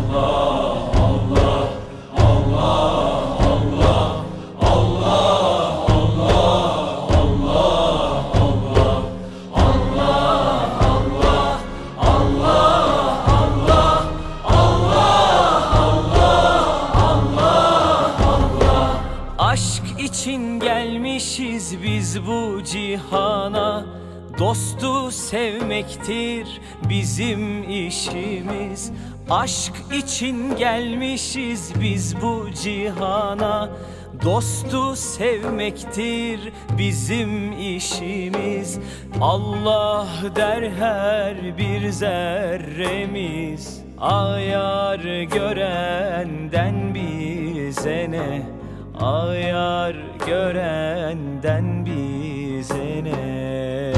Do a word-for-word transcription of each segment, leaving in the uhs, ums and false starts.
Aşk için gelmişiz biz bu cihana, dostu sevmektir bizim işimiz. Aşk için gelmişiz biz bu cihana, dostu sevmektir bizim işimiz. Allah der her bir zerremiz, ayar görenden bize ne? Ayar görenden bize ne?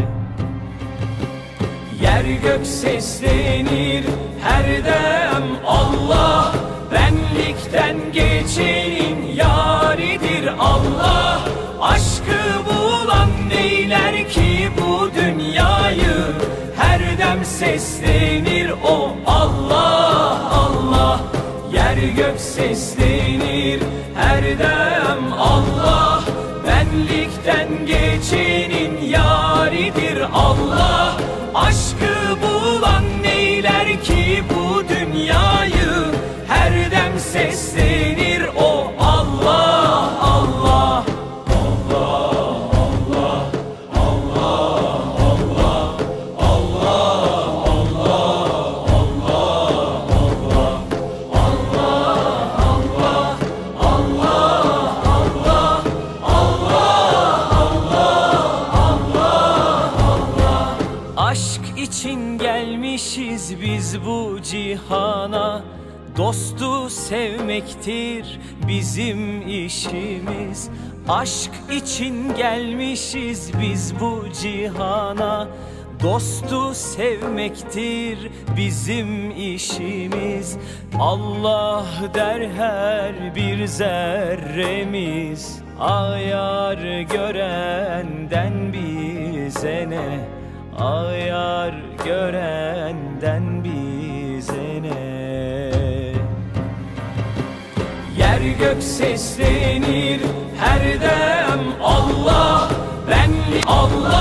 Yer gök seslenir her dem Allah, benlikten geçenin yaridir Allah. Aşkı bulan neyler ki bu dünyayı, her dem seslenir o Allah Allah. Yer gök seslenir her dem Allah, benlikten geçenin yaridir Allah. Aşkı bulan neyler ki bu dünyayı, her dem seslenir o Allah Allah. Aşk için gelmişiz biz bu cihana, dostu sevmektir bizim işimiz. Aşk için gelmişiz biz bu cihana, dostu sevmektir bizim işimiz. Allah der her bir zerremiz, ayar görenden bize ne? Ayar görenden bize ne? Yer gök seslenir her dem Allah, benlik Allah.